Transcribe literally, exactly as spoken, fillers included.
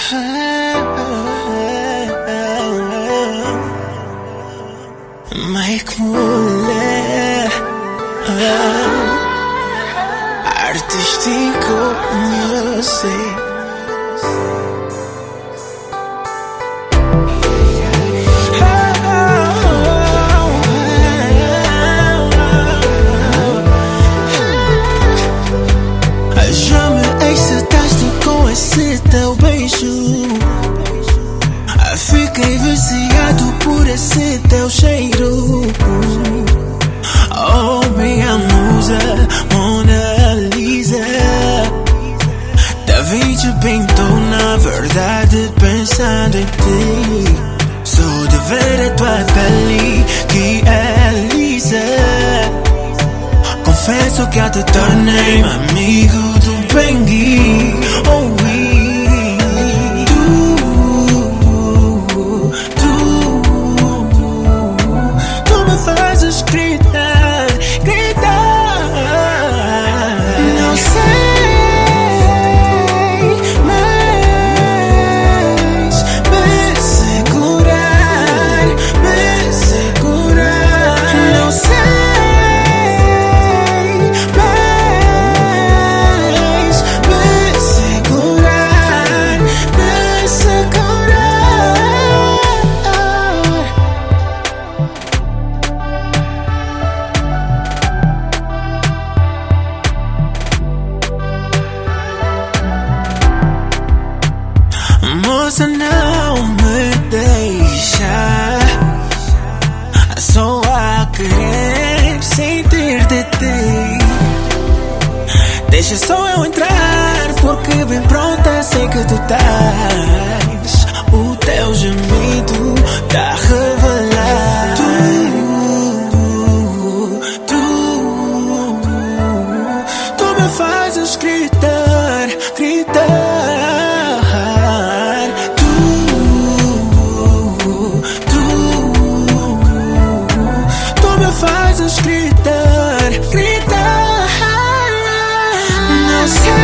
Make mulher artístico music. Já me excitaste com esse teu beijo. Fiquei viciado por esse teu cheiro. Oh, minha musa, Mona Lisa. Da Vinci pintou, na verdade, pensando em ti. Só de ver a tua pele que é lisa. Confesso que eu te tornei amigo do Bengui. Oh, gritar, gritar. Não sei, mas me segurar, me segurar. Não sei, mas me segurar, me segurar. Moça, não me deixa só a querer sentir de ti. Deixa só eu entrar, porque bem pronta sei que tu estás. O teu gemido tá a revelar. Tu, tu, tu me fazes gritar, gritar. Fazes gritar, gritar. Não sei.